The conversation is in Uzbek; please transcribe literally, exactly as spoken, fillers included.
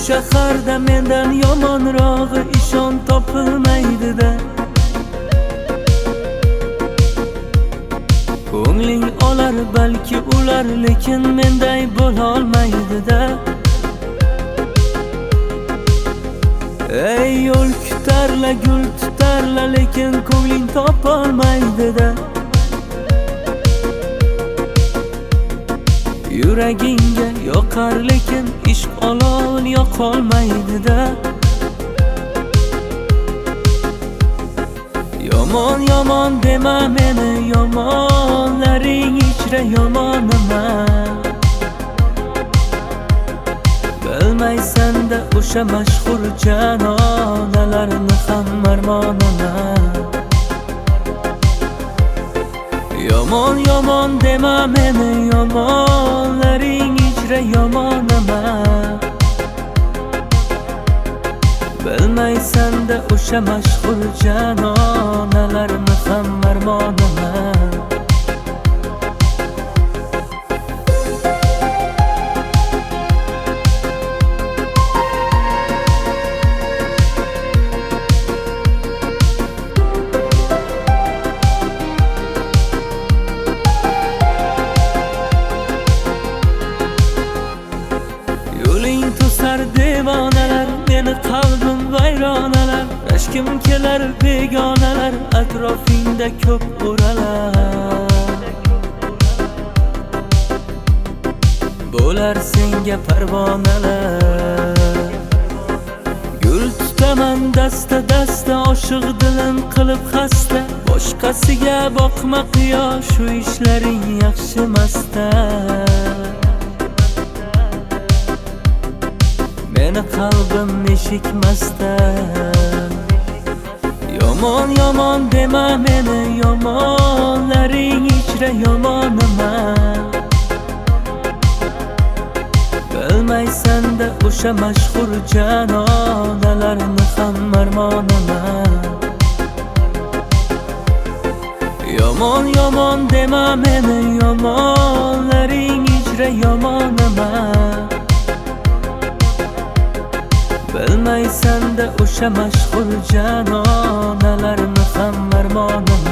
shaharda mendan yomonrog'i ishon topilmaydi-da. Ko'ngling olar balki ular, lekin menday bo'lolmaydi-da. Ey yo'l kutarla, gul tutarla, lekin ko'ngling topolmaydi-da. Yuragingga yoqar lekin ishq olov yoqolmaydi-da. Yomon yomon dema meni, yomonlaring ichra yomonaman. Bilmaysan-da o'sha mashhur janonalarni ham marmonaman. Yomon yomon dema meni, yomonlaring ichra yomonaman. Bilmaysan-da o'sha mashhur janonalarni ham marmonaman. Yo'ling to'sar devonalar, meni qalbim vayronalar. Rashkim kelar begonalar, atrofingda ko'p o'ralar. Bo'lar senga parvonalar. Gul tutaman dasta dasta, oshiq dilim qilib xasta. Boshqasiga boqma qiyosh, shu ishlaring yaxshi masta. Meni qalbim eshikmasda. Yomon yomon dema meni, yomonlaring ichra yomonaman. Bilmaysan-da o'sha mashhur janonalarni ham marmonaman. Yomon yomon dema meni, yomonlaring ichra yomonaman. Bilmaysan-da o'sha mashhur janonalarni ham marmonaman.